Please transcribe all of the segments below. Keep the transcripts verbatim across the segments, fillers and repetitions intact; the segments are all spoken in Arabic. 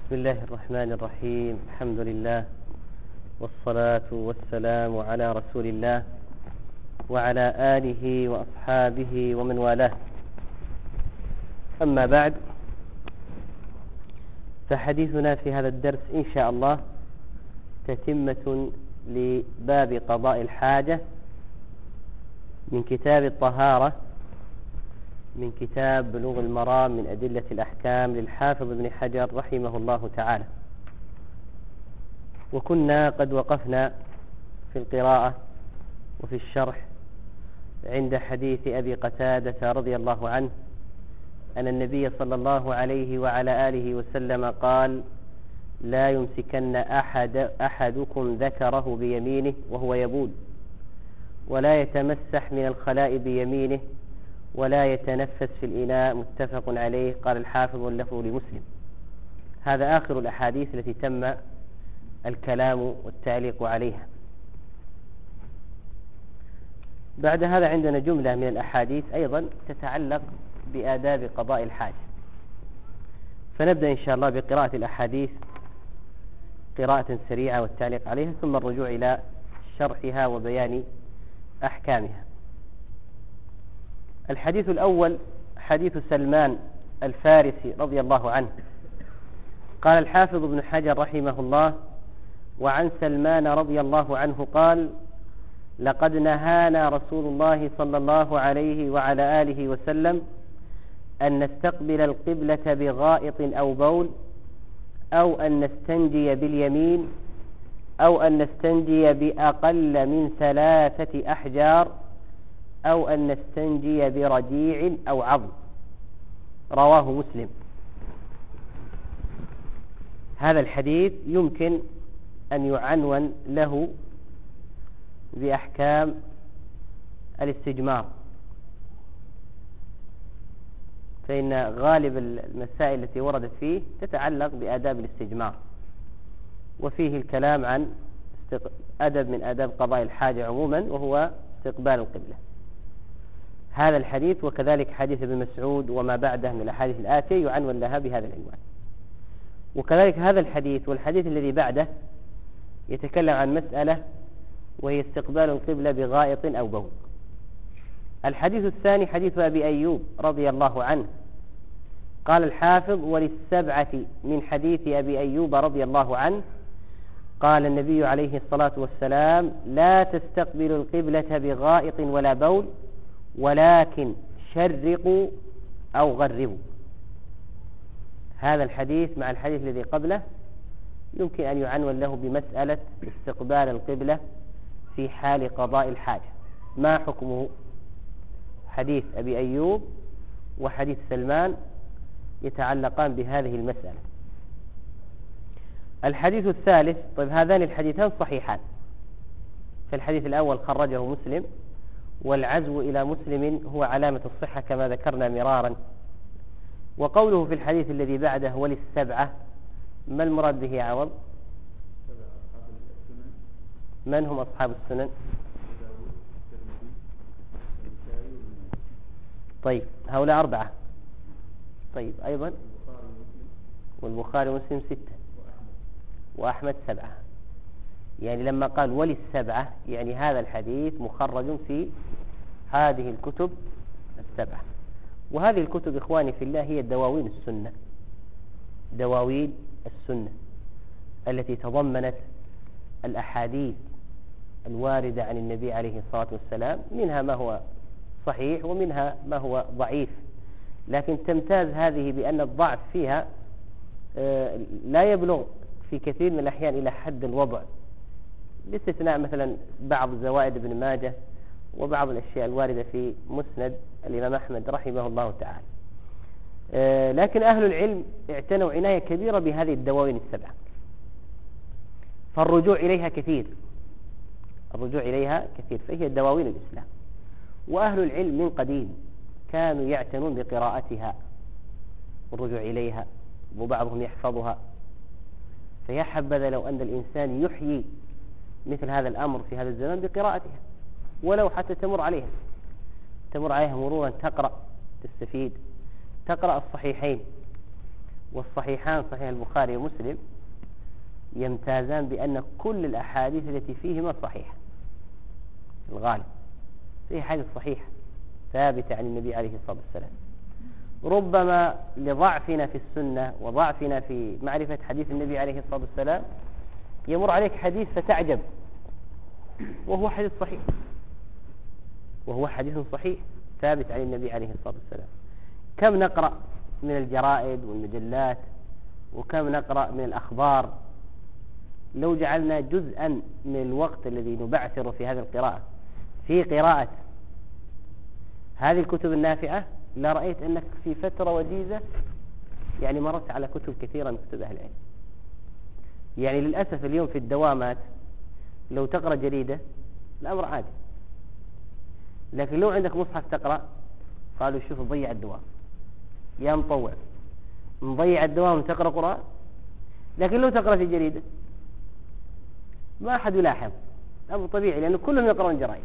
بسم الله الرحمن الرحيم. الحمد لله والصلاة والسلام على رسول الله وعلى آله وأصحابه ومن والاه. أما بعد، فحديثنا في هذا الدرس إن شاء الله تتمة لباب قضاء الحاجة من كتاب الطهارة من كتاب بلوغ المرام من أدلة الأحكام للحافظ ابن حجر رحمه الله تعالى. وكنا قد وقفنا في القراءة وفي الشرح عند حديث أبي قتادة رضي الله عنه أن النبي صلى الله عليه وعلى آله وسلم قال: لا يمسكن أحد أحدكم ذكره بيمينه وهو يبول، ولا يتمسح من الخلاء بيمينه، ولا يتنفس في الإناء. متفق عليه. قال الحافظ اللفظ لمسلم. هذا آخر الأحاديث التي تم الكلام والتعليق عليها. بعد هذا عندنا جملة من الأحاديث أيضا تتعلق بآداب قضاء الحاجة، فنبدأ إن شاء الله بقراءة الأحاديث قراءة سريعة والتعليق عليها، ثم الرجوع إلى شرحها وبيان أحكامها. الحديث الأول حديث سلمان الفارسي رضي الله عنه. قال الحافظ ابن حجر رحمه الله: وعن سلمان رضي الله عنه قال: لقد نهانا رسول الله صلى الله عليه وعلى آله وسلم أن نستقبل القبلة بغائط أو بول، أو أن نستنجي باليمين، أو أن نستنجي بأقل من ثلاثة أحجار، أو أن نستنجي برجيع أو عظم. رواه مسلم. هذا الحديث يمكن أن يعنون له بأحكام الاستجمار، فإن غالب المسائل التي وردت فيه تتعلق بآداب الاستجمار، وفيه الكلام عن أدب من آداب قضاء الحاجة عموما، وهو استقبال القبلة. هذا الحديث وكذلك حديث ابن مسعود وما بعده من الأحاديث الآتية يعنون لها بهذا العنوان. وكذلك هذا الحديث والحديث الذي بعده يتكلم عن مسألة، وهي استقبال القبلة بغائط أو بول. الحديث الثاني حديث أبي أيوب رضي الله عنه. قال الحافظ: وللسبعة من حديث أبي أيوب رضي الله عنه قال النبي عليه الصلاة والسلام: لا تستقبلوا القبلة بغائط ولا بول، ولكن شرقوا أو غربوا. هذا الحديث مع الحديث الذي قبله يمكن أن يعنون له بمسألة استقبال القبلة في حال قضاء الحاجة. ما حكمه؟ حديث أبي أيوب وحديث سلمان يتعلقان بهذه المسألة. الحديث الثالث، طيب هذان الحديثان صحيحان، فالحديث الأول خرجه مسلم، والعزو إلى مسلم هو علامة الصحة كما ذكرنا مرارا. وقوله في الحديث الذي بعده وللسبعة، ما المراد به عوض؟ من هم أصحاب السنن؟ طيب هؤلاء أربعة. طيب أيضا والبخاري ومسلم ستة، وأحمد سبعة. يعني لما قال وللسبعة يعني هذا الحديث مخرج في هذه الكتب السبعة. وهذه الكتب إخواني في الله هي دواوين السنة، دواوين السنة التي تضمنت الأحاديث الواردة عن النبي عليه الصلاة والسلام، منها ما هو صحيح ومنها ما هو ضعيف، لكن تمتاز هذه بأن الضعف فيها لا يبلغ في كثير من الأحيان إلى حد الوضع، باستثناء مثلا بعض زوائد ابن ماجه وبعض الأشياء الواردة في مسند الإمام أحمد رحمه الله تعالى. لكن أهل العلم اعتنوا عناية كبيرة بهذه الدواوين السبعة، فالرجوع إليها كثير الرجوع إليها كثير فهي دواوين الإسلام. وأهل العلم من قديم كانوا يعتنون بقراءتها والرجوع إليها، وبعضهم يحفظها. فيا حبذا لو أن الإنسان يحيي مثل هذا الأمر في هذا الزمان بقراءتها، ولو حتى تمر عليها تمر عليها مرورا، تقرأ تستفيد، تقرأ الصحيحين والصحيحان صحيح البخاري ومسلم يمتازان بأن كل الأحاديث التي فيهما صحيحة الغالب فيه حديث صحيح ثابتة عن النبي عليه الصلاة والسلام. ربما لضعفنا في السنة وضعفنا في معرفة حديث النبي عليه الصلاة والسلام يمر عليك حديث فتعجب وهو حديث صحيح وهو حديث صحيح ثابت عن النبي عليه الصلاة والسلام. كم نقرأ من الجرائد والمجلات وكم نقرأ من الأخبار، لو جعلنا جزءا من الوقت الذي نبعثر في هذه القراءة في قراءة هذه الكتب النافعة لرأيت أنك في فترة وجيزة يعني مرت على كتب كثيرة من كتب أهل العلم. يعني للأسف اليوم في الدوامات لو تقرأ جريدة الأمر عادي، لكن لو عندك مصحف تقرأ قالوا شوف ضيع الدوام يا مطوع مضيع الدوام تقرأ قرآن. لكن لو تقرأ في جريدة ما أحد يلاحظ، أمر طبيعي لأنه كلهم يقرأون جرائد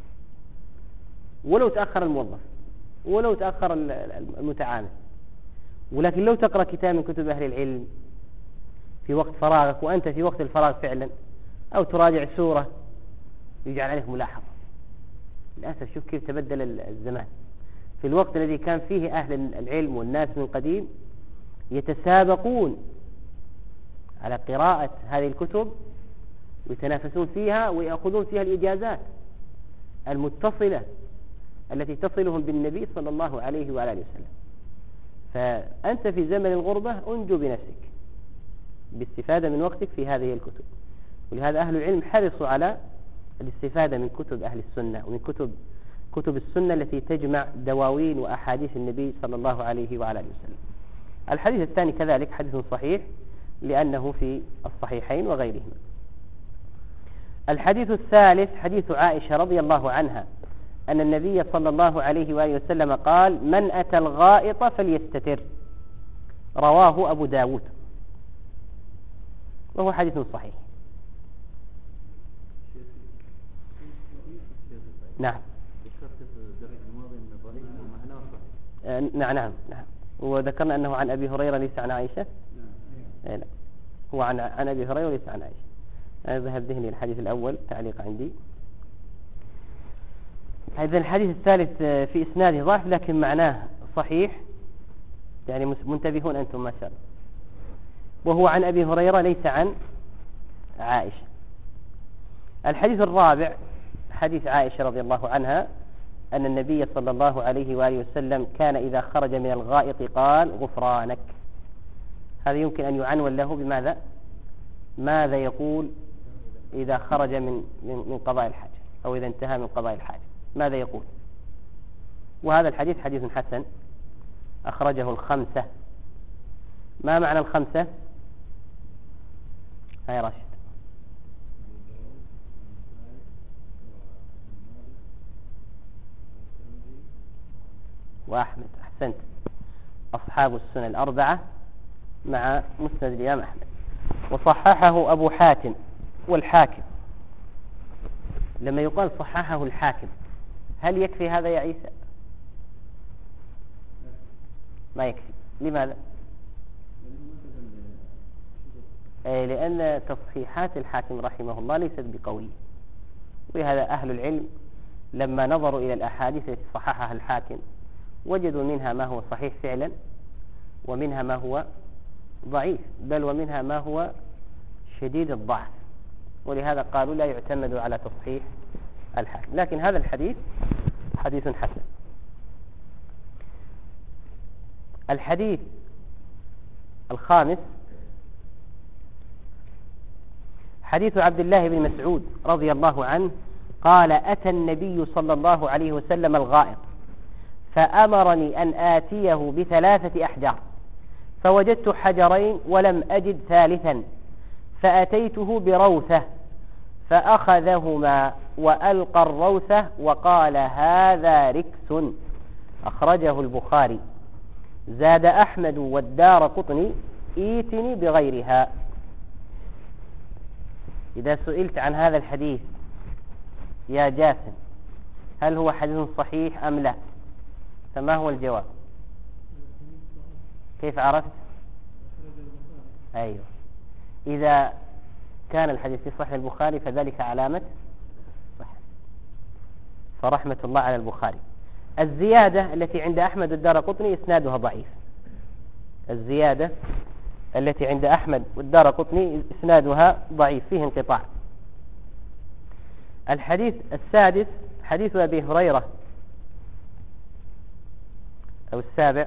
ولو تأخر الموظف ولو تأخر المتعامل. ولكن لو تقرأ كتاب من كتب أهل العلم في وقت فراغك وأنت في وقت الفراغ فعلا أو تراجع سورة يجعل عليك ملاحظة. للأسف شوف كيف تبدل الزمان. في الوقت الذي كان فيه أهل العلم والناس من قديم يتسابقون على قراءة هذه الكتب ويتنافسون فيها ويأخذون فيها الإجازات المتصلة التي تصلهم بالنبي صلى الله عليه وعلى آله وسلم. فأنت في زمن الغربة أنجو بنفسك باستفادة من وقتك في هذه الكتب. ولهذا أهل العلم حرصوا على الاستفادة من كتب أهل السنة ومن كتب كتب السنة التي تجمع دواوين وأحاديث النبي صلى الله عليه وعلى آله وسلم. الحديث الثاني كذلك حديث صحيح لأنه في الصحيحين وغيرهما. الحديث الثالث حديث عائشة رضي الله عنها أن النبي صلى الله عليه وآله وسلم قال: من أتى الغائط فليستتر، رواه أبو داود، وهو حديث صحيح. نعم نعم نعم نعم وذكرنا أنه عن أبي هريرة ليس عن عائشة. لا لا هو عن عن أبي هريرة وليس عن عائشة. أنا ذهب ذهني الحديث الأول تعليق عندي. هذا الحديث الثالث في إسناده ضعف لكن معناه صحيح، يعني منتبهون أنتم ما شاء الله. وهو عن أبي هريرة ليس عن عائشة. الحديث الرابع حديث عائشة رضي الله عنها أن النبي صلى الله عليه وآله وسلم كان إذا خرج من الغائط قال: غفرانك. هذا يمكن أن يعنون له بماذا؟ ماذا يقول إذا خرج من من قضاء الحاجة أو إذا انتهى من قضاء الحاجة ماذا يقول؟ وهذا الحديث حديث حسن أخرجه الخمسة. ما معنى الخمسة؟ هاي راشد. وأحمد، أحسنت، أصحاب السنن الأربعة مع مسند الإمام أحمد. وصححه أبو حاتم والحاكم. لما يقال صححه الحاكم هل يكفي هذا يا عيسى؟ ما يكفي. لماذا؟ أي لأن تصحيحات الحاكم رحمه الله ليست بقوية، ولهذا أهل العلم لما نظروا إلى الأحاديث التي صححها الحاكم وجدوا منها ما هو صحيح فعلا ومنها ما هو ضعيف، بل ومنها ما هو شديد الضعف، ولهذا قالوا لا يعتمد على تصحيح الحاكم. لكن هذا الحديث حديث حسن. الحديث الخامس حديث عبد الله بن مسعود رضي الله عنه قال: أتى النبي صلى الله عليه وسلم الغائط فأمرني أن آتيه بثلاثة أحجار فوجدت حجرين ولم أجد ثالثا فأتيته بروثة فأخذهما وألقى الروثة وقال: هذا ركس، أخرجه البخاري. زاد أحمد والدار قطني: إيتني بغيرها. إذا سئلت عن هذا الحديث يا جاسم هل هو حديث صحيح أم لا، فما هو الجواب؟ كيف عرفت؟ أيوه. إذا كان الحديث في صحيح البخاري فذلك علامة صح، فرحمة الله على البخاري. الزيادة التي عند أحمد والدارقطني إسنادها ضعيف. الزيادة التي عند أحمد والدارقطني إسنادها ضعيف، فيه انقطاع. الحديث السادس حديث أبي هريرة، أو السابع،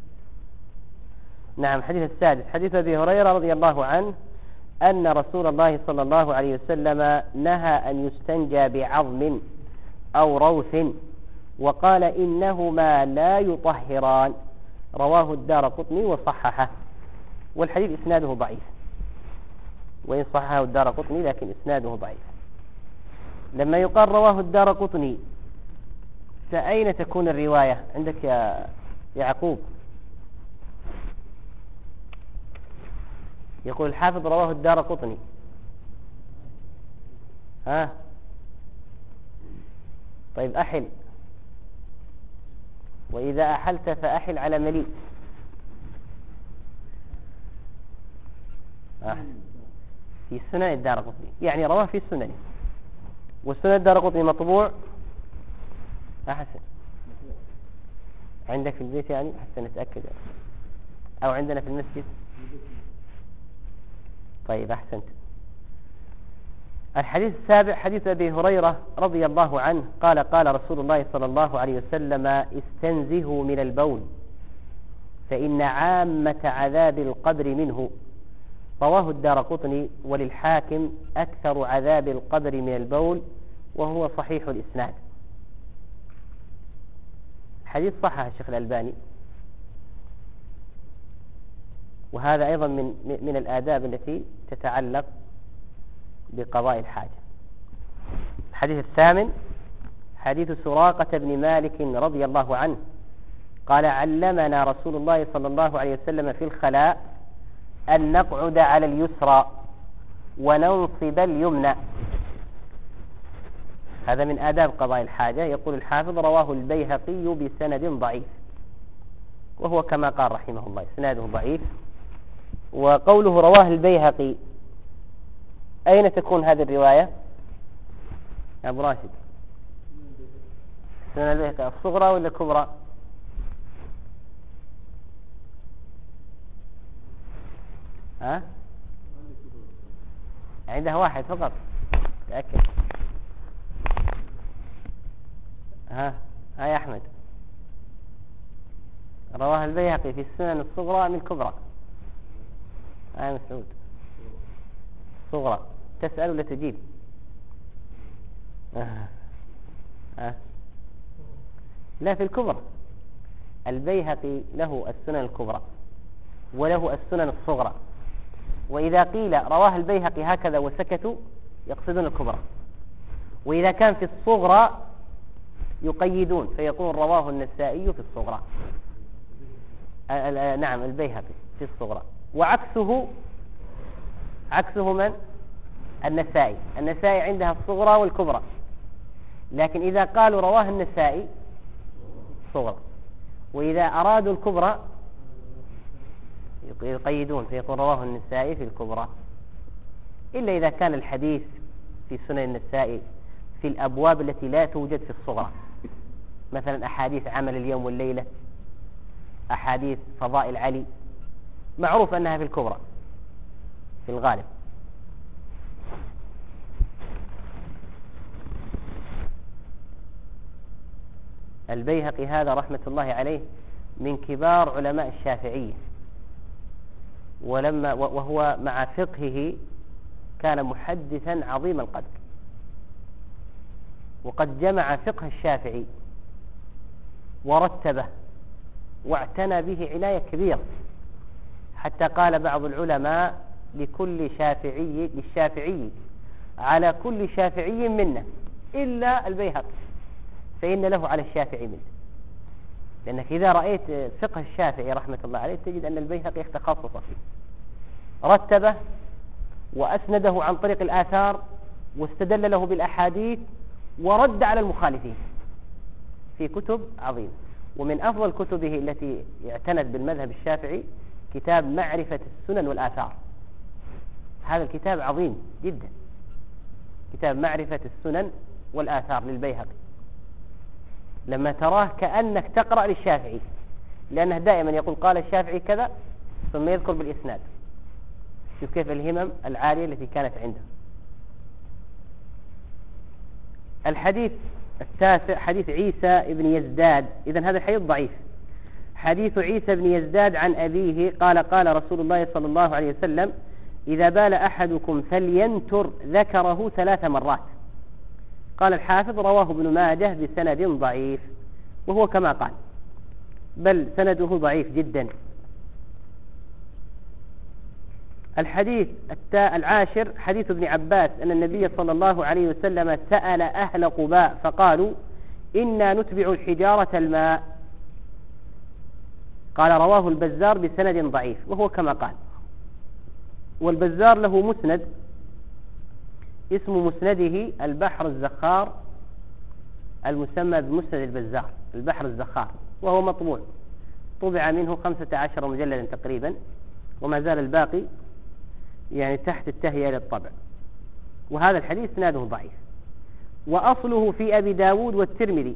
نعم حديث السادس حديث أبي هريرة رضي الله عنه أن رسول الله صلى الله عليه وسلم نهى أن يستنجى بعظم أو روث، وقال إنهما لا يطهران، رواه الدارقطني وصححه. والحديث إسناده ضعيف، وإن صححه الدارقطني لكن إسناده ضعيف. لما يقال رواه الدارقطني فأين تكون الرواية عندك يا يعقوب؟ يقول الحافظ رواه الدارقطني، ها طيب أحل، وإذا أحلت فأحل على مليء. آه. في سنن الدارقطني، يعني رواه في السنن، والسنن الدارقطني مطبوع. أحسن، عندك في البيت يعني حتى نتأكد، أو عندنا في المسجد. طيب أحسنت. الحديث السابع حديث أبي هريرة رضي الله عنه قال قال رسول الله صلى الله عليه وسلم استنزهوا من البول فإن عامة عذاب القبر منه، رواه الدارقطني وللحاكم أكثر عذاب القبر من البول، وهو صحيح الإسناد. حديث صححه الشيخ الألباني، وهذا أيضا من من الآداب التي تتعلق بقضاء الحاجة. الحديث الثامن حديث سراقة بن مالك رضي الله عنه قال علمنا رسول الله صلى الله عليه وسلم في الخلاء أن نقعد على اليسرى وننصب اليمنى. هذا من آداب قضاء الحاجة. يقول الحافظ رواه البيهقي بسند ضعيف، وهو كما قال رحمه الله إسناده ضعيف. وقوله رواه البيهقي، أين تكون هذه الرواية يا أبو راشد؟ سنن البيهقي الصغرى ولا الكبرى؟ ها؟ عندها واحد فقط، تأكد. ها ها يا أحمد، رواه البيهقي في السنن الصغرى من الكبرى. ها مسعود، صغرى، تسأل ولا تجيب؟ آه. آه. لا، في الكبرى. البيهقي له السنن الكبرى وله السنن الصغرى، وإذا قيل رواه البيهقي هكذا وسكتوا يقصدون الكبرى، وإذا كان في الصغرى يقيدون فيقول رواه النسائي في الصغرى. آه نعم البيهقي في الصغرى، وعكسه عكسه من؟ النسائي. النسائي عندها الصغرى والكبرى، لكن إذا قالوا رواه النسائي صغرى، وإذا أرادوا الكبرى يقيدون فيقول رواه النسائي في الكبرى، إلا إذا كان الحديث في سنن النسائي في الأبواب التي لا توجد في الصغرى، مثلا أحاديث عمل اليوم والليلة، أحاديث فضائل علي، معروف أنها في الكبرى في الغالب. البيهقي هذا رحمة الله عليه من كبار علماء الشافعية، ولما وهو مع فقهه كان محدثا عظيم القدر، وقد جمع فقه الشافعي ورتبه واعتنى به عناية كبيرة، حتى قال بعض العلماء لكل شافعي للشافعي على كل شافعي منه إلا البيهقي فإن له على الشافعي منه. لأنك إذا رأيت فقه الشافعي رحمة الله عليه تجد أن البيهقي تخصص فيه، رتبه وأسنده عن طريق الآثار واستدل له بالأحاديث ورد على المخالفين في كتب عظيمة. ومن أفضل كتبه التي اعتنت بالمذهب الشافعي كتاب معرفة السنن والآثار هذا الكتاب عظيم جدا، كتاب معرفة السنن والآثار للبيهقي. لما تراه كأنك تقرأ للشافعي، لأنه دائما يقول قال الشافعي كذا ثم يذكر بالإسناد. شوف كيف الهمم العالية التي كانت عنده. الحديث التاسع حديث عيسى ابن يزداد. إذن هذا الحديث ضعيف. حديث عيسى بن يزداد عن أبيه قال قال رسول الله صلى الله عليه وسلم إذا بال أحدكم فلينتر ذكره ثلاث مرات. قال الحافظ رواه ابن ماجه بسند ضعيف، وهو كما قال، بل سنده ضعيف جدا. الحديث العاشر حديث ابن عباس أن النبي صلى الله عليه وسلم سأل أهل قباء فقالوا إنا نتبع الحجارة الماء. قال رواه البزار بسند ضعيف، وهو كما قال. والبزار له مسند اسم مسنده البحر الزخار، المسمى بمسند البزار البحر الزخار، وهو مطبوع، طبع منه خمسة عشر مجلدا تقريبا، وما زال الباقي يعني تحت التهيئة للطبع. وهذا الحديث اسناده ضعيف، وأصله في أبي داود والترمذي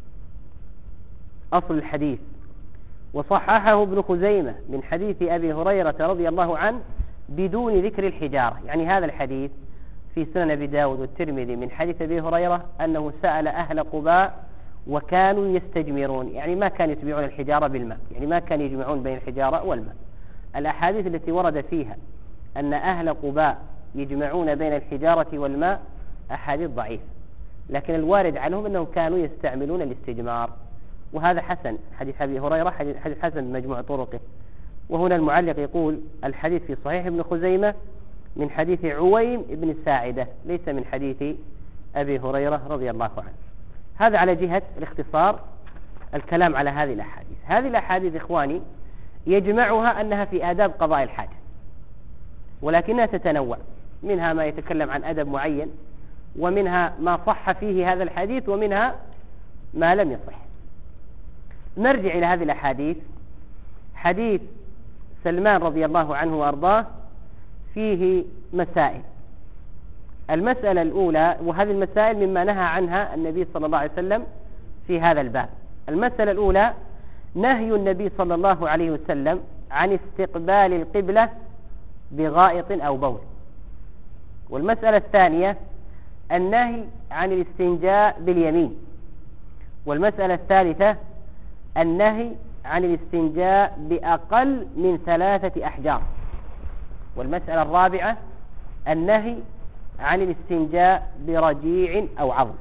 أصل الحديث، وصححه ابن خزيمة من حديث أبي هريرة رضي الله عنه بدون ذكر الحجارة. يعني هذا الحديث في سنن أبي داود والترمذي من حديث أبي هريرة أنه سأل أهل قباء وكانوا يستجمرون، يعني ما كانوا يتبعون الحجارة بالماء، يعني ما كانوا يجمعون بين الحجارة والماء. الأحاديث التي ورد فيها أن أهل قباء يجمعون بين الحجارة والماء أحاديث ضعيفة، لكن الوارد عنهم أنهم كانوا يستعملون الاستجمار، وهذا حسن. حديث أبي هريرة حديث حسن بمجموع طرقه. وهنا المعلق يقول الحديث في صحيح ابن خزيمة من حديث عويم ابن ساعدة، ليس من حديث أبي هريرة رضي الله عنه. هذا على جهة الاختصار الكلام على هذه الأحاديث. هذه الأحاديث إخواني يجمعها أنها في آداب قضاء الحاجة، ولكنها تتنوع، منها ما يتكلم عن أدب معين، ومنها ما صح فيه هذا الحديث، ومنها ما لم يصح. نرجع إلى هذه الأحاديث. حديث سلمان رضي الله عنه وأرضاه فيه مسائل. المسألة الأولى، وهذه المسائل مما نهى عنها النبي صلى الله عليه وسلم في هذا الباب. المسألة الأولى نهي النبي صلى الله عليه وسلم عن استقبال القبلة بغائط أو بول. والمسألة الثانية النهي عن الاستنجاء باليمين. والمسألة الثالثة النهي عن الاستنجاء بأقل من ثلاثة أحجار. والمسألة الرابعة النهي عن الاستنجاء برجيع أو عظم.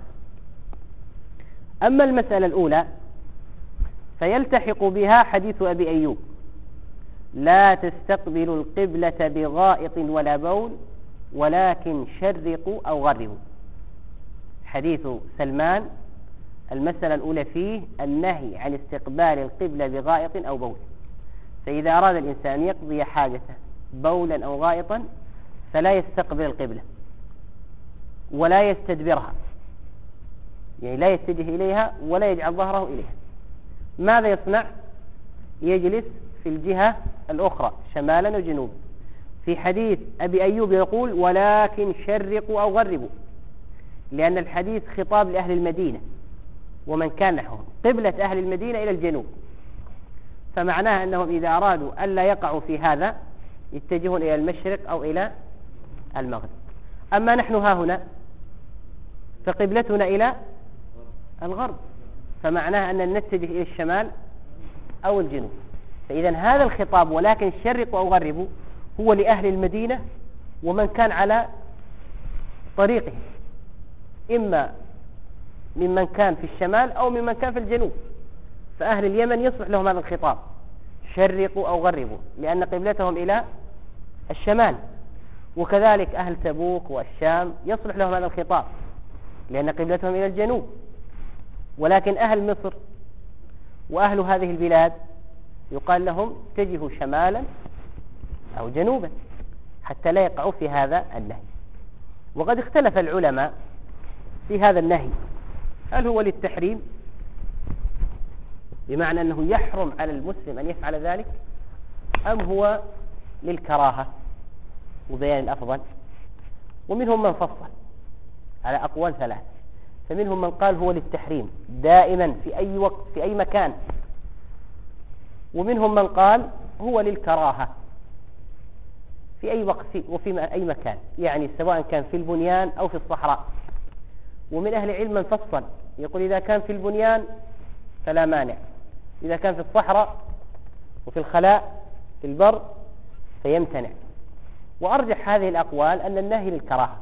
أما المسألة الأولى فيلتحق بها حديث أبي أيوب لا تستقبلوا القبلة بغائط ولا بول ولكن شرقوا أو غربوا. حديث سلمان المسألة الأولى فيه النهي عن استقبال القبلة بغائط أو بول، فإذا أراد الإنسان يقضي حاجته بولا أو غائطا فلا يستقبل القبلة ولا يستدبرها، يعني لا يتجه إليها ولا يجعل ظهره إليها. ماذا يصنع؟ يجلس في الجهة الأخرى شمالا وجنوبا. في حديث أبي أيوب يقول ولكن شرقوا أو غربوا، لأن الحديث خطاب لأهل المدينة ومن كان نحوهم، قبلة أهل المدينة إلى الجنوب، فمعناه أنهم إذا أرادوا ألا يقعوا في هذا يتجهون إلى المشرق أو إلى المغرب. أما نحن ها هنا فقبلتنا إلى الغرب، فمعناه أن نتجه إلى الشمال أو الجنوب. فإذا هذا الخطاب ولكن شرقوا أو غربوا هو لأهل المدينة ومن كان على طريقه، إما ممن كان في الشمال أو ممن كان في الجنوب. فأهل اليمن يصلح لهم هذا الخطاب شرقوا أو غربوا لأن قبلتهم إلى الشمال، وكذلك أهل تبوك والشام يصلح لهم هذا الخطاب لأن قبلتهم إلى الجنوب. ولكن أهل مصر وأهل هذه البلاد يقال لهم اتجهوا شمالا أو جنوبا حتى لا يقعوا في هذا النهي. وقد اختلف العلماء في هذا النهي، هل هو للتحريم بمعنى أنه يحرم على المسلم أن يفعل ذلك، أم هو للكراهة؟ وبيان الأفضل، ومنهم من فصل على أقوال ثلاث. فمنهم من قال هو للتحريم دائما في أي وقت في أي مكان، ومنهم من قال هو للكراهة في أي وقت وفي أي مكان، يعني سواء كان في البنيان أو في الصحراء. ومن أهل العلم من فصل يقول إذا كان في البنيان فلا مانع، إذا كان في الصحراء وفي الخلاء في البر فيمتنع. وأرجح هذه الأقوال أن النهي للكراهة،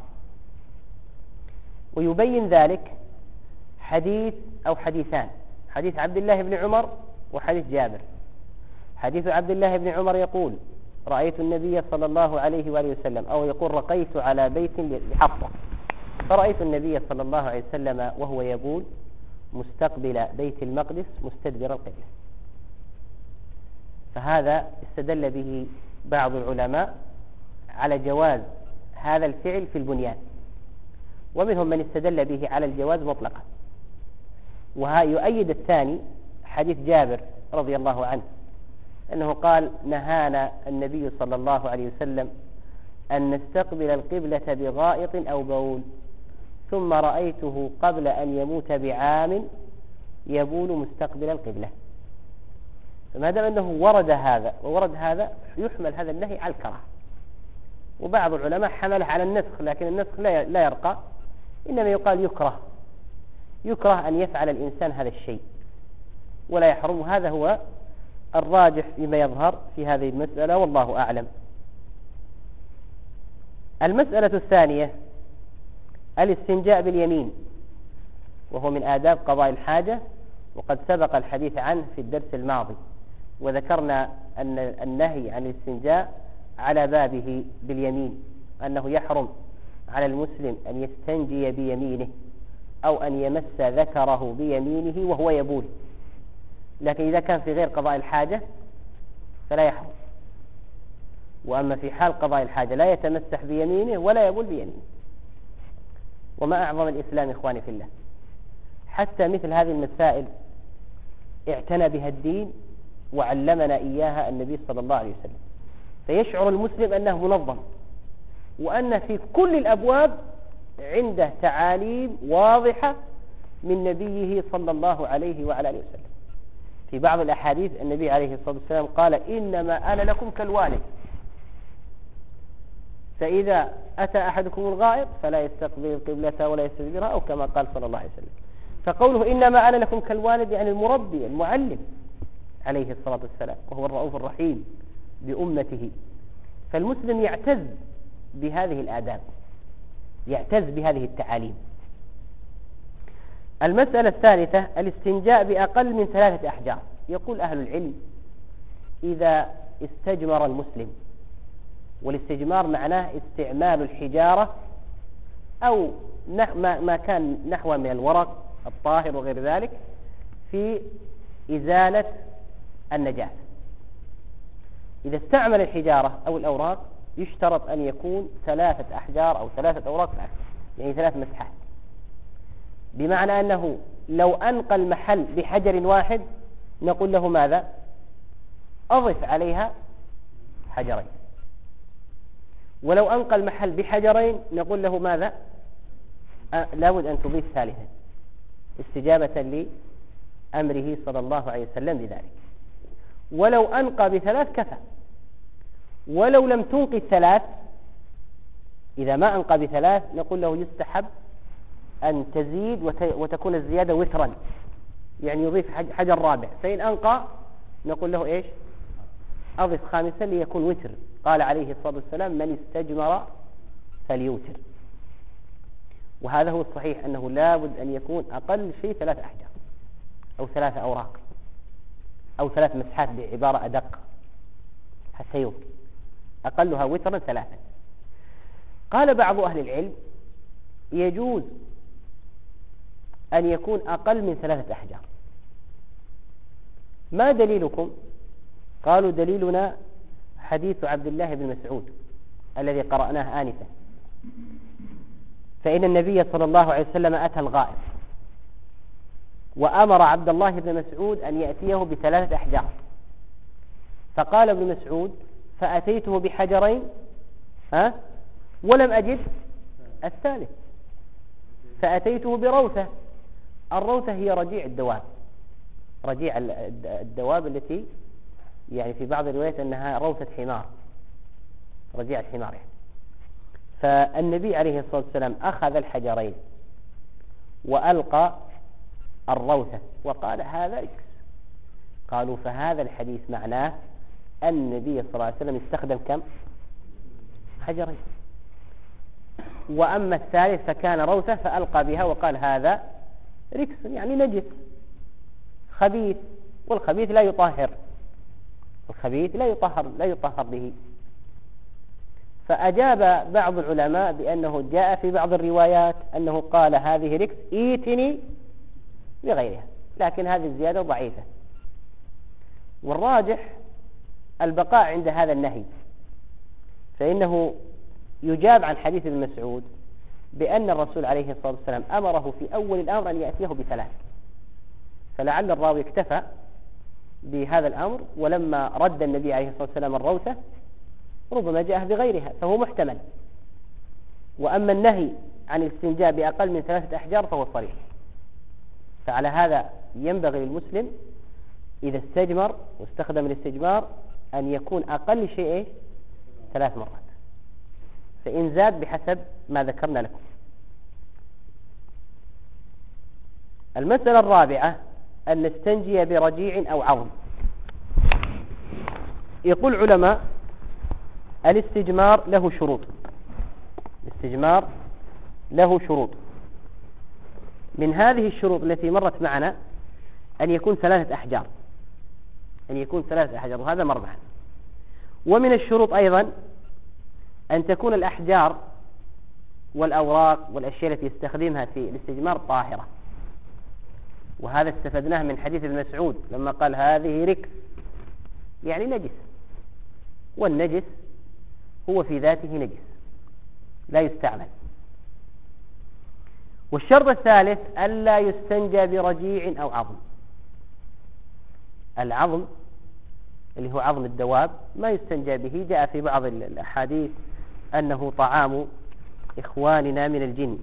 ويبين ذلك حديث أو حديثان، حديث عبد الله بن عمر وحديث جابر. حديث عبد الله بن عمر يقول رأيت النبي صلى الله عليه وآله وسلم، أو يقول رقيت على بيت لحفصة فرأيت النبي صلى الله عليه وسلم وهو يقول مستقبل بيت المقدس مستدبر القبلة. فهذا استدل به بعض العلماء على جواز هذا الفعل في البنيان، ومنهم من استدل به على الجواز مطلقا. وها يؤيد الثاني حديث جابر رضي الله عنه أنه قال نهانا النبي صلى الله عليه وسلم أن نستقبل القبلة بغائط أو بول، ثم رأيته قبل أن يموت بعام يبول مستقبل القبلة. فما دام أنه ورد هذا وورد هذا يحمل هذا النهي على الكراهة. وبعض العلماء حمله على النسخ، لكن النسخ لا يرقى، إنما يقال يكره يكره أن يفعل الإنسان هذا الشيء ولا يحرم. هذا هو الراجح فيما يظهر في هذه المسألة، والله أعلم. المسألة الثانية الاستنجاء باليمين، وهو من آداب قضاء الحاجة، وقد سبق الحديث عنه في الدرس الماضي، وذكرنا أن النهي عن الاستنجاء على بابه باليمين، أنه يحرم على المسلم أن يستنجي بيمينه أو أن يمس ذكره بيمينه وهو يبول، لكن إذا كان في غير قضاء الحاجة فلا يحرم. وأما في حال قضاء الحاجة لا يتمسح بيمينه ولا يبول بيمينه. وما أعظم الإسلام إخواني في الله، حتى مثل هذه المسائل اعتنى بها الدين وعلمنا إياها النبي صلى الله عليه وسلم، فيشعر المسلم أنه منظم، وأن في كل الأبواب عنده تعاليم واضحة من نبيه صلى الله عليه وعلى آله وسلم. في بعض الأحاديث النبي عليه الصلاة والسلام قال إنما أنا لكم كالوالد، فإذا أتى أحدكم الغائط فلا يستقبل القبلة ولا يستدبرها، أو كما قال صلى الله عليه وسلم. فقوله إنما أنا لكم كالوالد يعني المربي المعلم عليه الصلاة والسلام، وهو الرؤوف الرحيم بأمته. فالمسلم يعتز بهذه الآداب، يعتز بهذه التعاليم. المسألة الثالثة الاستنجاء بأقل من ثلاثة أحجار. يقول أهل العلم إذا استجمر المسلم، والاستجمار معناه استعمال الحجارة أو ما كان نحو من الورق الطاهر وغير ذلك في إزالة النجاسة. إذا استعمل الحجارة أو الأوراق يشترط أن يكون ثلاثة أحجار أو ثلاثة أوراق فأكثر، يعني ثلاث مسحات، بمعنى أنه لو أنقى المحل بحجر واحد نقول له ماذا؟ أضف عليها حجرين. ولو أنقى المحل بحجرين نقول له ماذا؟ أه لابد أن تضيف ثالثا، استجابة لأمره صلى الله عليه وسلم بذلك. ولو أنقى بثلاث كفى. ولو لم تنقي الثلاث، إذا ما أنقى بثلاث نقول له يستحب أن تزيد وتكون الزيادة وترا، يعني يضيف حجر رابع. فإن أنقى نقول له إيش؟ أضف خامسا ليكون وتر. قال عليه الصلاة والسلام من استجمر فليوتر. وهذا هو الصحيح، أنه لابد أن يكون أقل شيء ثلاث أحجار أو ثلاثة أوراق أو ثلاث مسحات بعبارة أدق حتى يمكن، أقلها وترا ثلاثة. قال بعض أهل العلم يجوز أن يكون أقل من ثلاثة أحجار. ما دليلكم؟ قالوا دليلنا حديث عبد الله بن مسعود الذي قرأناه آنفا، فإن النبي صلى الله عليه وسلم أتى الغائط وأمر عبد الله بن مسعود أن يأتيه بثلاثة أحجار، فقال ابن مسعود فأتيته بحجرين ها؟ ولم أجد الثالث فأتيته بروثة. الروثة هي رجيع الدواب، رجيع الدواب التي يعني في بعض الروايات أنها روثة حمار، رجيع الحمار يعني. فالنبي عليه الصلاة والسلام أخذ الحجرين وألقى الروثة وقال هذا ركس. قالوا فهذا الحديث معناه أن النبي صلى الله عليه وسلم استخدم كم؟ حجرين. وأما الثالث فكان روثة فألقى بها وقال هذا ركس، يعني نجس خبيث، والخبيث لا يطهر، الخبيث لا يطهر لا يطهر به. فأجاب بعض العلماء بأنه جاء في بعض الروايات أنه قال هذه ركس ايتني بغيرها، لكن هذه الزيادة ضعيفة، والراجح البقاء عند هذا النهي، فإنه يجاب عن حديث ابن مسعود بأن الرسول عليه الصلاة والسلام أمره في أول الأمر أن يأتيه بثلاث، فلعل الراوي اكتفى بهذا الأمر، ولما رد النبي عليه الصلاة والسلام الروثة ربما جاءه بغيرها فهو محتمل. وأما النهي عن الاستنجاء بأقل من ثلاثة أحجار فهو صريح. فعلى هذا ينبغي للمسلم إذا استجمر واستخدم الاستجمار أن يكون أقل شيء ثلاث مرات، فإن زاد بحسب ما ذكرنا لكم. المسألة الرابعة أن نستنجي برجيع أو عظم. يقول علماء الاستجمار له شروط، الاستجمار له شروط. من هذه الشروط التي مرت معنا أن يكون ثلاثة أحجار، أن يكون ثلاثة أحجار، وهذا مر معنا. ومن الشروط أيضا أن تكون الأحجار والأوراق والأشياء التي يستخدمها في الاستجمار طاهرة، وهذا استفدناه من حديث ابن مسعود لما قال هذه ركس، يعني نجس، والنجس هو في ذاته نجس لا يستعمل. والشرط الثالث ألا يستنجى برجيع أو عظم. العظم اللي هو عظم الدواب ما يستنجى به، جاء في بعض الأحاديث أنه طعام إخواننا من الجن.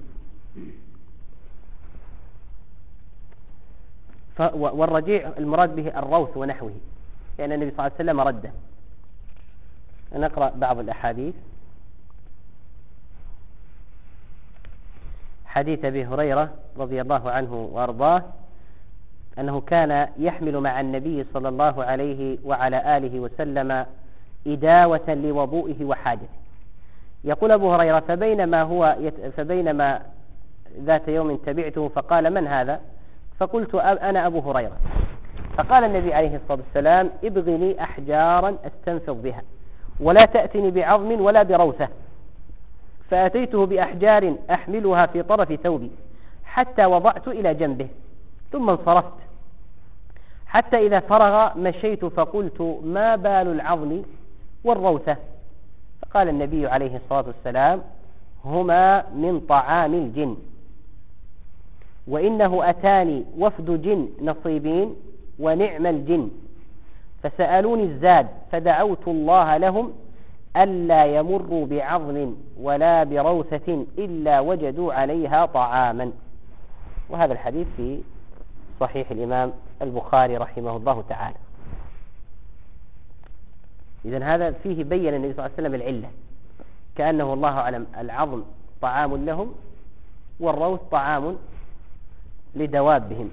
والرجيع المراد به الروث ونحوه، لأن النبي صلى الله عليه وسلم رده. نقرأ بعض الأحاديث. حديث أبي هريرة رضي الله عنه وأرضاه أنه كان يحمل مع النبي صلى الله عليه وعلى آله وسلم إداوة لوضوئه وحاجته. يقول أبو هريرة فبينما هو يت... فبينما ذات يوم تبعته فقال من هذا؟ فقلت أنا أبو هريرة. فقال النبي عليه الصلاة والسلام ابغ لي أحجارا أستنفض بها ولا تأتني بعظم ولا بروثة. فأتيته بأحجار أحملها في طرف ثوبي حتى وضعت إلى جنبه ثم انصرفت، حتى إذا فرغ مشيت فقلت ما بال العظم والروثة؟ فقال النبي عليه الصلاة والسلام هما من طعام الجن، وإنه أتاني وفد جن نصيبين ونعم الجن فسألوني الزاد فدعوت الله لهم ألا يمروا بعظم ولا بروثة إلا وجدوا عليها طعاما. وهذا الحديث في صحيح الإمام البخاري رحمه الله تعالى. إذن هذا فيه بين النبي صلى الله عليه وسلم العلة، كأنه الله أعلم العظم طعام لهم والروث طعام لدوابهم.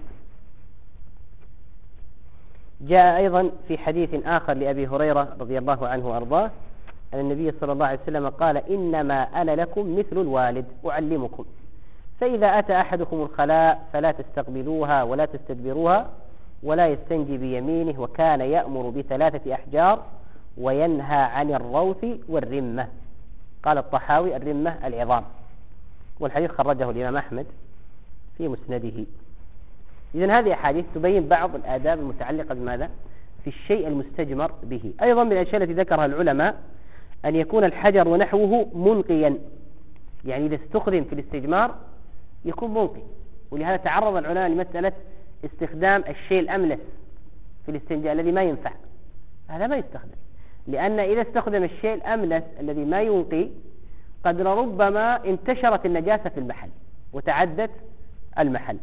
جاء أيضا في حديث آخر لأبي هريرة رضي الله عنه وأرضاه أن النبي صلى الله عليه وسلم قال إنما أنا لكم مثل الوالد أعلمكم، فإذا أتى أحدكم الخلاء فلا تستقبلوها ولا تستدبروها ولا يستنجي بيمينه، وكان يأمر بثلاثة أحجار وينهى عن الروث والرمة. قال الطحاوي الرمة العظام، والحديث خرجه الإمام أحمد في مسنده. إذن هذه أحاديث تبين بعض الآداب المتعلقة بماذا؟ في الشيء المستجمر به. أيضا من الأشياء التي ذكرها العلماء أن يكون الحجر ونحوه منقيا، يعني إذا استخدم في الاستجمار يكون منقي. ولهذا تعرض العلماء لمسألة استخدام الشيء الأملس في الاستنجاء الذي ما ينفع، هذا ما يستخدم. لأن إذا استخدم الشيء الأملس الذي ما ينقي قد ربما انتشرت النجاسة في المحل وتعدت المحل.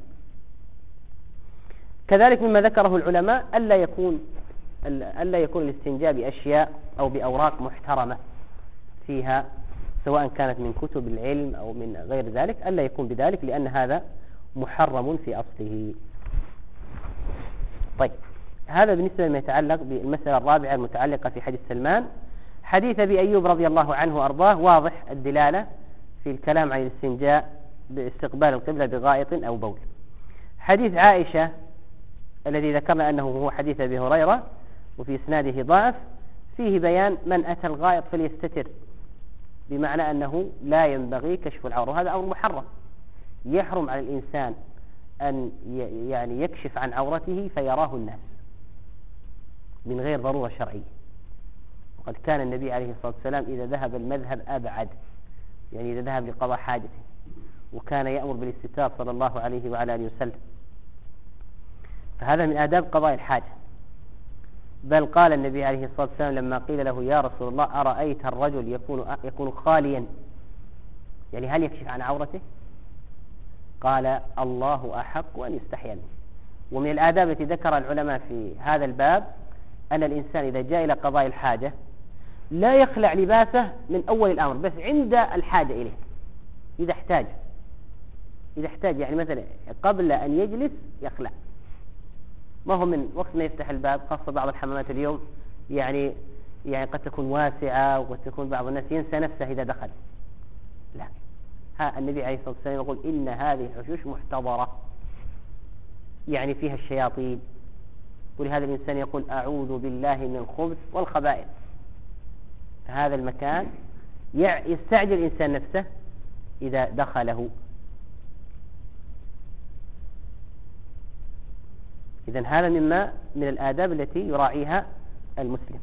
كذلك مما ذكره العلماء ألا يكون ألا يكون الاستنجاء بأشياء أو بأوراق محترمة فيها، سواء كانت من كتب العلم أو من غير ذلك، ألا يكون بذلك، لأن هذا محرم في أصله. طيب، هذا بالنسبة لما يتعلق بالمسألة الرابعة المتعلقة في حديث سلمان. حديث أبي أيوب رضي الله عنه وأرضاه واضح الدلالة في الكلام عن الاستنجاء باستقبال القبلة بغائط أو بول. حديث عائشة الذي ذكرنا أنه هو حديث أبي هريرة وفي إسناده ضعف، فيه بيان من أتى الغائط فليستتر، بمعنى أنه لا ينبغي كشف العورة، وهذا أمر محرم. يحرم على الإنسان أن يعني يكشف عن عورته فيراه الناس من غير ضرورة شرعية. وقد كان النبي عليه الصلاة والسلام إذا ذهب المذهب أبعد، يعني إذا ذهب لقضاء حاجته، وكان يأمر بالاستتار صلى الله عليه وعلى آله وسلم. فهذا من آداب قضاء الحاجة. بل قال النبي عليه الصلاة والسلام لما قيل له يا رسول الله أرأيت الرجل يكون يكون خاليا، يعني هل يكشف عن عورته؟ قال الله أحق أن يستحيا منه. ومن الآداب التي ذكر العلماء في هذا الباب أن الإنسان إذا جاء إلى قضاء الحاجة لا يخلع لباسه من أول الأمر، بس عند الحاجة إليه، إذا احتاج إذا احتاج يعني مثلا قبل أن يجلس يخلع، ما هو من وقت ما يفتح الباب. خاصة بعض الحمامات اليوم يعني يعني قد تكون واسعة، وقد تكون بعض الناس ينسى نفسه إذا دخل. لا، ها النبي عليه الصلاة والسلام يقول إن هذه الحشوش محتضرة، يعني فيها الشياطين، ولهذا الإنسان يقول أعوذ بالله من الخبث والخبائث. هذا المكان يستعجل الإنسان نفسه إذا دخله. إذن هذا مما من الآداب التي يراعيها المسلم.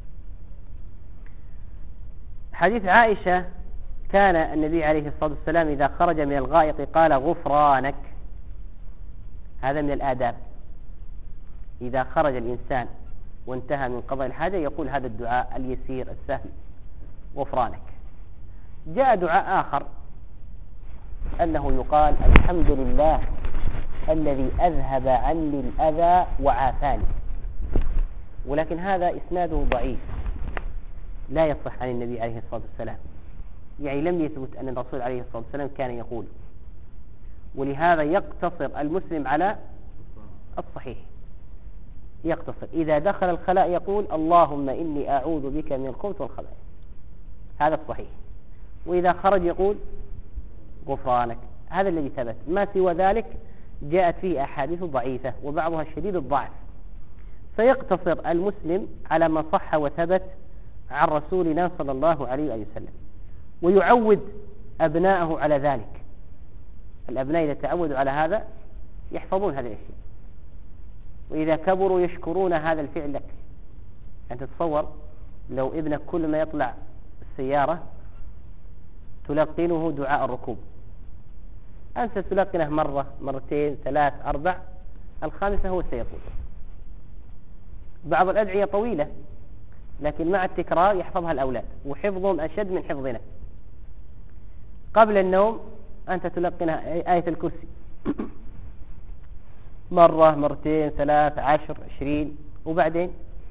حديث عائشة كان النبي عليه الصلاة والسلام إذا خرج من الغائط قال غفرانك. هذا من الآداب، إذا خرج الإنسان وانتهى من قضاء الحاجة يقول هذا الدعاء اليسير السهل غفرانك. جاء دعاء آخر أنه يقال الحمد لله الذي أذهب عني الأذى وعافاني، ولكن هذا إسناده ضعيف لا يصح عن النبي عليه الصلاة والسلام، يعني لم يثبت أن الرسول عليه الصلاة والسلام كان يقول. ولهذا يقتصر المسلم على الصحيح، يقتصر إذا دخل الخلاء يقول اللهم إني أعوذ بك من الخبث والخبائث، هذا الصحيح. وإذا خرج يقول غفرانك، هذا الذي ثبت. ما سوى ذلك جاءت فيه أحاديث ضعيفة وبعضها شديد الضعف، فيقتصر المسلم على ما صح وثبت عن رسولنا صلى الله عليه وسلم، ويعود أبناءه على ذلك. الأبناء إذا تعودوا على هذا يحفظون هذه الأشياء، وإذا كبروا يشكرون هذا الفعل لك. أنت تتصور لو ابنك كل ما يطلع السيارة تلقنه دعاء الركوب، أنت تلقنه مرة مرتين ثلاث أربع، الخامسة هو سيقول. بعض الأدعية طويلة لكن مع التكرار يحفظها الأولاد، وحفظهم أشد من حفظنا. قبل النوم أنت تلقنه آية الكرسي مرة مرتين ثلاث عشر عشرين، وبعدين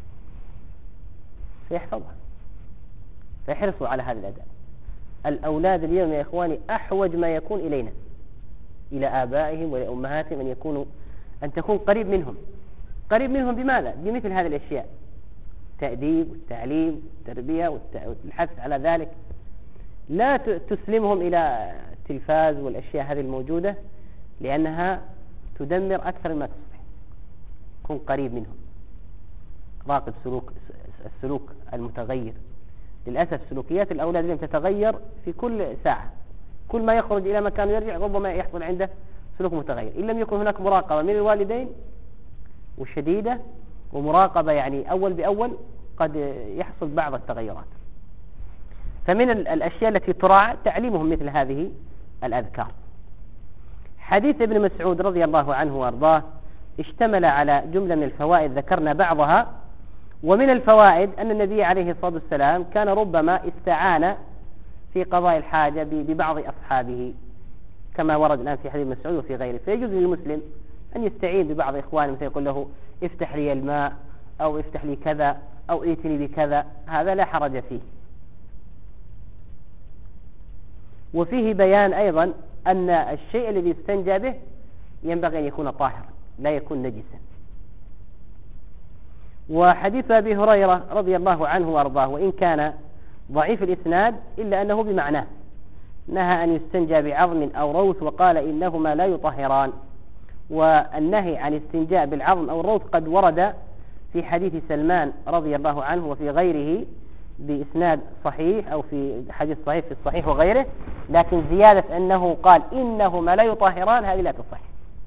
سيحفظها. فيحرصوا على هذا الأداء. الأولاد اليوم يا إخواني أحوج ما يكون إلينا، إلى آبائهم ولأمهاتهم، أن يكونوا أن تكون قريب منهم. قريب منهم بماذا؟ بمثل هذه الأشياء، التأديب والتعليم والتربية والحث على ذلك. لا تسلمهم إلى التلفاز والأشياء هذه الموجودة، لأنها تدمر أكثر مما تصلح. كن قريب منهم، راقب سلوك السلوك المتغير. للأسف سلوكيات الأولاد اليوم تتغير في كل ساعة، كل ما يخرج إلى مكان يرجع ربما يحصل عنده سلوك متغير، إن لم يكن هناك مراقبة من الوالدين وشديدة ومراقبة يعني أول بأول قد يحصل بعض التغيرات. فمن الأشياء التي تراعى تعليمهم مثل هذه الأذكار. حديث ابن مسعود رضي الله عنه وارضاه اشتمل على جملة من الفوائد ذكرنا بعضها، ومن الفوائد أن النبي عليه الصلاة والسلام كان ربما استعان في قضاء الحاجة ببعض أصحابه كما ورد الآن في حديث مسعود وفي غيره، فيجوز للمسلم أن يستعين ببعض إخوانه، مثل يقول له افتح لي الماء أو افتح لي كذا أو ائتني بكذا، هذا لا حرج فيه. وفيه بيان أيضا أن الشيء الذي يستنجى به ينبغي أن يكون طاهرا لا يكون نجسا. وحديث أبي هريرة رضي الله عنه وأرضاه وإن كان ضعيف الإسناد إلا أنه بمعناه، نهى أن يستنجى بعظم أو روث وقال إنهما لا يطهران. والنهي عن الاستنجاء بالعظم أو الروث قد ورد في حديث سلمان رضي الله عنه وفي غيره بإسناد صحيح أو في حديث صحيح في الصحيح وغيره، لكن زيادة أنه قال إنهما لا يطهران هذه لا تصح.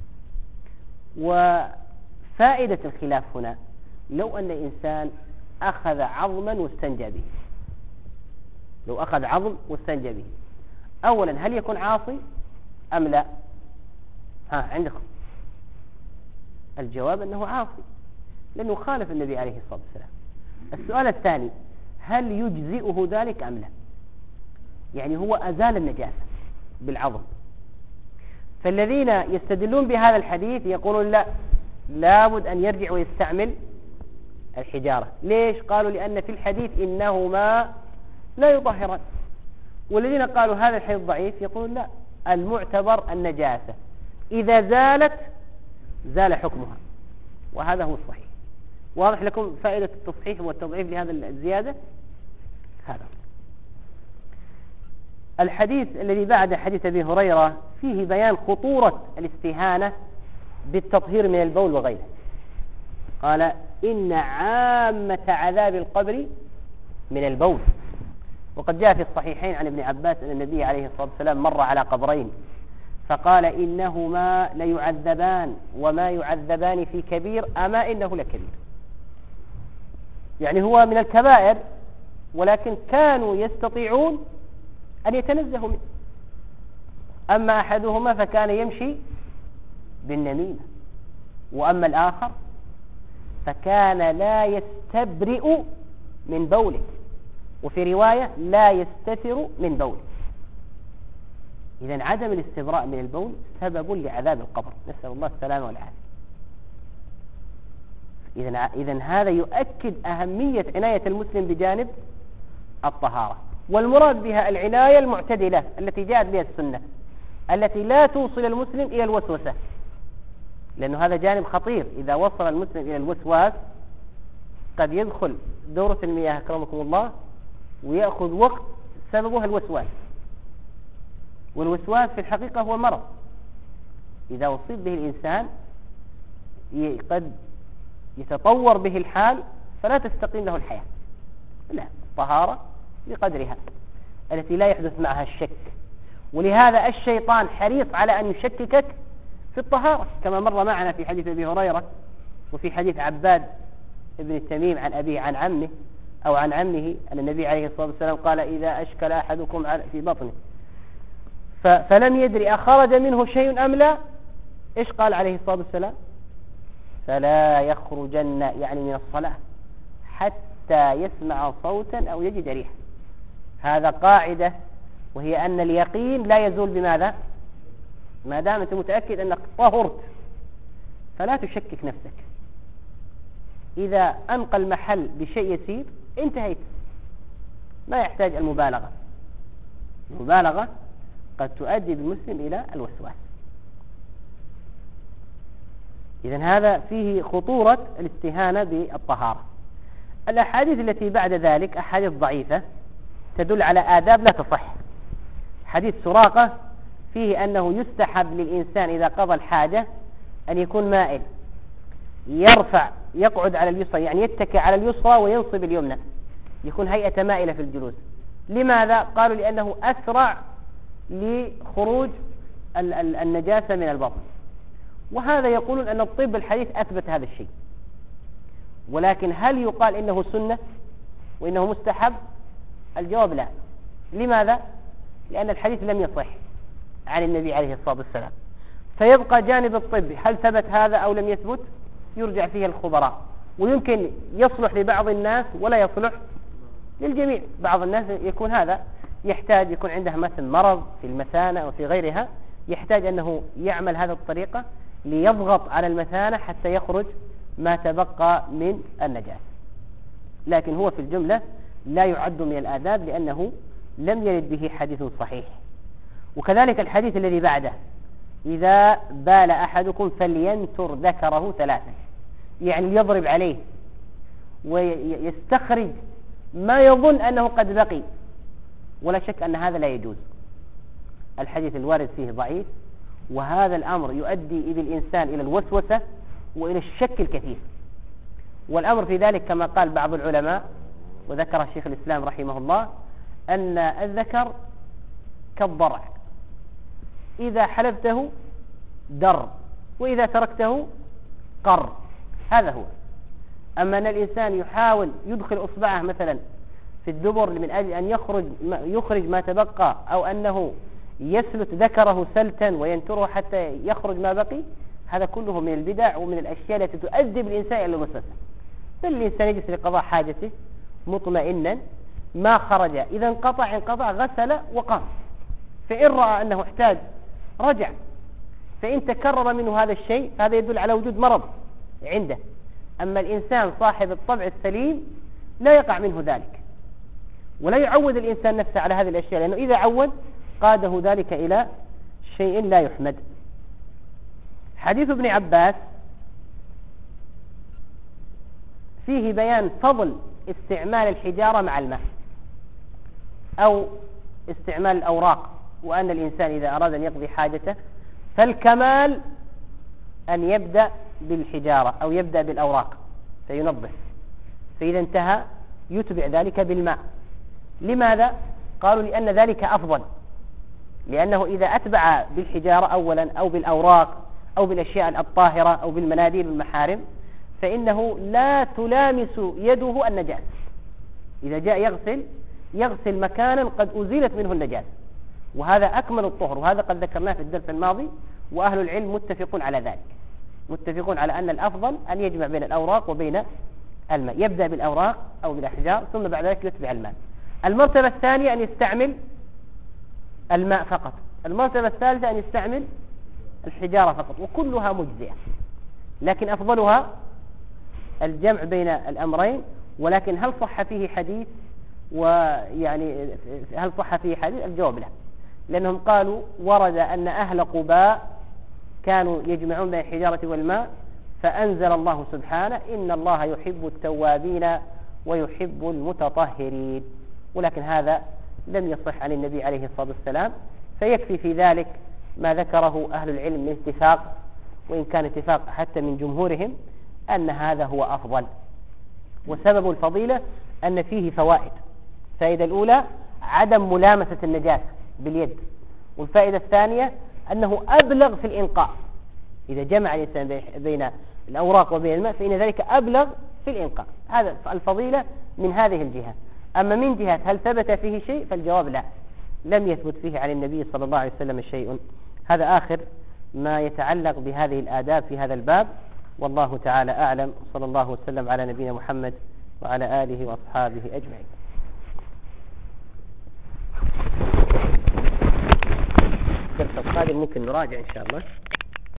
وفائدة الخلاف هنا لو أن إنسان أخذ عظما واستنجى به، لو أخذ عظم واستنجى به، أولا هل يكون عاصي أم لا؟ ها عندكم الجواب أنه عاصي لأنه خالف النبي عليه الصلاة والسلام. السؤال الثاني هل يجزئه ذلك أم لا؟ يعني هو أزال النجاسة بالعظم. فالذين يستدلون بهذا الحديث يقولون لا، لابد أن يرجع ويستعمل الحجارة. ليش؟ قالوا لأن في الحديث إنهما لا يطهران. والذين قالوا هذا الحديث ضعيف يقولون لا، المعتبر النجاسة إذا زالت زال حكمها، وهذا هو الصحيح. واضح لكم فائدة التصحيح والتضعيف لهذا الزيادة؟ هذا الحديث الذي بعد حديث أبي هريرة فيه بيان خطورة الاستهانة بالتطهير من البول وغيره. قال إن عامة عذاب القبر من البول. وقد جاء في الصحيحين عن ابن عباس أن النبي عليه الصلاة والسلام مر على قبرين فقال إنهما ليعذبان وما يعذبان في كبير أما إنه لكبير. يعني هو من الكبائر ولكن كانوا يستطيعون أن يتنزهوا منه. أما أحدهما فكان يمشي بالنميمة، وأما الآخر فكان لا يستبرئ من بوله، وفي رواية لا يستتر من بوله. إذن عدم الاستبراء من البول سبب لعذاب القبر، نسأل الله السلامة والعافية. إذن إذن هذا يؤكد أهمية عناية المسلم بجانب الطهارة، والمراد بها العناية المعتدلة التي جاءت بها السنة، التي لا توصل المسلم إلى الوسوسة، لأنه هذا جانب خطير. إذا وصل المسلم إلى الوسواس قد يدخل دورة المياه أكرمكم الله ويأخذ وقت سببها الوسواس، والوسواس في الحقيقة هو مرض إذا أصيب به الإنسان قد يتطور به الحال فلا تستقيم له الحياة. لا، الطهارة بقدرها التي لا يحدث معها الشك. ولهذا الشيطان حريص على أن يشككك في الطهارة كما مر معنا في حديث أبي هريرة وفي حديث عباد ابن التميم عن أبيه عن عمه أو عن عمه أن النبي عليه الصلاة والسلام قال إذا أشكل أحدكم في بطنه فلم يدري أخرج منه شيء أم لا، إيش قال عليه الصلاة والسلام؟ فلا يخرجن يعني من الصلاة حتى يسمع صوتا أو يجد ريحا. هذا قاعدة، وهي أن اليقين لا يزول بماذا؟ ما دام أنت متأكد أنك طهرت فلا تشكك نفسك. إذا أنقى المحل بشيء يسير انتهيت، ما يحتاج المبالغة. المبالغة قد تؤدي بالمسلم إلى الوسواس. إذن هذا فيه خطورة الاستهانة بالطهارة. الأحاديث التي بعد ذلك أحاديث ضعيفة تدل على آداب لا تصح. حديث سراقة فيه أنه يستحب للإنسان إذا قضى الحاجة أن يكون مائل، يرفع يقعد على اليسرى يعني يتكئ على اليسرى وينصب اليمنى، يكون هيئة مائلة في الجلوس. لماذا؟ قالوا لأنه أسرع لخروج النجاسة من البطن. وهذا يقولون أن الطب الحديث أثبت هذا الشيء، ولكن هل يقال إنه سنة وإنه مستحب؟ الجواب لا. لماذا؟ لأن الحديث لم يصح عن النبي عليه الصلاة والسلام. فيبقى جانب الطب، هل ثبت هذا أو لم يثبت؟ يرجع فيه الخبراء. ويمكن يصلح لبعض الناس ولا يصلح للجميع. بعض الناس يكون هذا يحتاج يكون عنده مثلا مرض في المثانة أو في غيرها، يحتاج أنه يعمل هذه الطريقة ليضغط على المثانة حتى يخرج ما تبقى من النجاسة، لكن هو في الجملة لا يعد من الآداب لأنه لم يرد به حديث صحيح. وكذلك الحديث الذي بعده: إذا بال أحدكم فلينتر ذكره ثلاثا، يعني يضرب عليه ويستخرج ما يظن أنه قد بقي، ولا شك أن هذا لا يجوز. الحديث الوارد فيه ضعيف، وهذا الأمر يؤدي بالإنسان إلى الوسوسة وإلى الشك الكثير. والأمر في ذلك كما قال بعض العلماء وذكر الشيخ الإسلام رحمه الله أن الذكر كالضرع، إذا حلبته در وإذا تركته قر، هذا هو. أما أن الإنسان يحاول يدخل أصبعه مثلا في الدبر من أجل أن يخرج يخرج ما تبقى، أو أنه يسلت ذكره سلتا وينتره حتى يخرج ما بقي، هذا كله من البدع ومن الأشياء التي تؤدي بالإنسان إلى الوسوسة. بل الإنسان يجلس لقضاء حاجته مطمئنا، ما خرج، إذا انقطع انقطع غسل وقام، فإن رأى أنه احتاج رجع، فإن تكرر منه هذا الشيء هذا يدل على وجود مرض عنده. أما الإنسان صاحب الطبع السليم لا يقع منه ذلك، ولا يعود الإنسان نفسه على هذه الأشياء، لأنه إذا عود قاده ذلك إلى شيء لا يحمد. حديث ابن عباس فيه بيان فضل استعمال الحجارة مع الماء أو استعمال الأوراق، وأن الإنسان إذا أراد أن يقضي حاجته فالكمال أن يبدأ بالحجارة أو يبدأ بالأوراق فينظف، فإذا انتهى يتبع ذلك بالماء. لماذا؟ قالوا لأن ذلك أفضل، لأنه إذا أتبع بالحجارة أولا أو بالأوراق أو بالأشياء الطاهرة أو بالمناديل والمحارم فإنه لا تلامس يده النجاسة. إذا جاء يغسل يغسل مكانا قد أزيلت منه النجاسة، وهذا أكمل الطهر، وهذا قد ذكرناه في الدرس الماضي، وأهل العلم متفقون على ذلك، متفقون على أن الأفضل أن يجمع بين الأوراق وبين الماء، يبدأ بالأوراق أو بالأحجار ثم بعد ذلك يتبع الماء. المرتبة الثانية أن يستعمل الماء فقط، المرتبة الثالثة أن يستعمل الحجارة فقط، وكلها مجزئة، لكن أفضلها الجمع بين الأمرين. ولكن هل صح فيه حديث؟ ويعني هل صح فيه حديث؟ الجواب لا، لأنهم قالوا ورد أن أهل قباء كانوا يجمعون بين الحجارة والماء، فأنزل الله سبحانه إن الله يحب التوابين ويحب المتطهرين، ولكن هذا لم يصح عن النبي عليه الصلاة والسلام. فيكفي في ذلك ما ذكره أهل العلم من اتفاق، وإن كان اتفاق حتى من جمهورهم، أن هذا هو أفضل. وسبب الفضيلة أن فيه فوائد. الفائدة الأولى عدم ملامسة النجاسة باليد، والفائدة الثانية أنه أبلغ في الإنقاء. إذا جمع الإنسان بين الأوراق وبين الماء فإن ذلك أبلغ في الإنقاء. هذا الفضيلة من هذه الجهة. أما من جهة هل ثبت فيه شيء فالجواب لا، لم يثبت فيه عن النبي صلى الله عليه وسلم شيء. هذا آخر ما يتعلق بهذه الآداب في هذا الباب، والله تعالى أعلم. صلى الله وسلم على نبينا محمد وعلى آله وأصحابه أجمعين. الدرس القادم ممكن نراجع إن شاء الله.